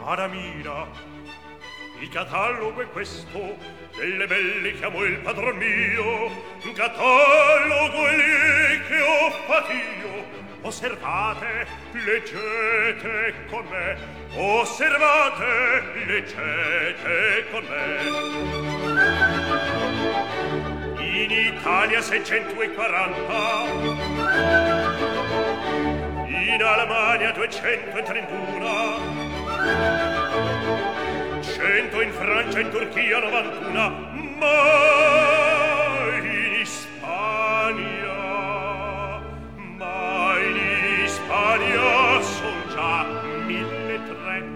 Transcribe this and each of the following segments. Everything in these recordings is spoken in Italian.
Aramina, il catalogo è questo, delle belle chiamo il padron mio, un catalogo è lì che ho fatio. Osservate, leggete con me, osservate, leggete con me. In Italia 640, in Alemania 231, 100 in Francia, in Turchia 91, ma in Spagna son già 1.300.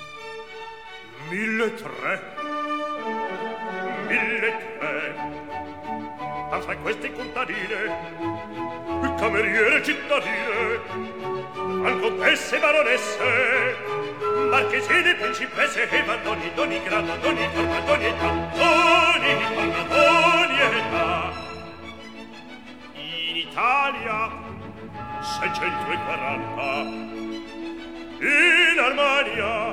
1.300. Ma fra queste contadine, cameriere cittadine, an contesse baronesse, marchesine, principesse e d'ogni grado, d'ogni forma, d'ogni età, d'ogni età. In Italia 640, in Armania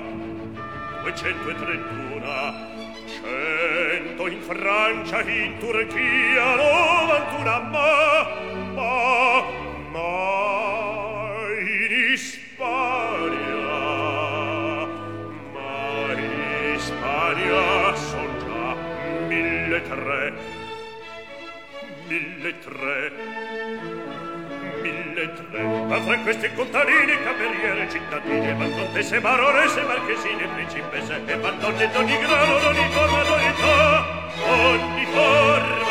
231, 100 in Francia, in Turchia 91, ma in Spagna son già 1.300. 1.300. Ma fra questi contadini, cameriere, cittadine, ma contesse, baronesse, marchesine, principesse, e donne d'ogni grado, d'ogni forma, d'ogni età, ogni forma.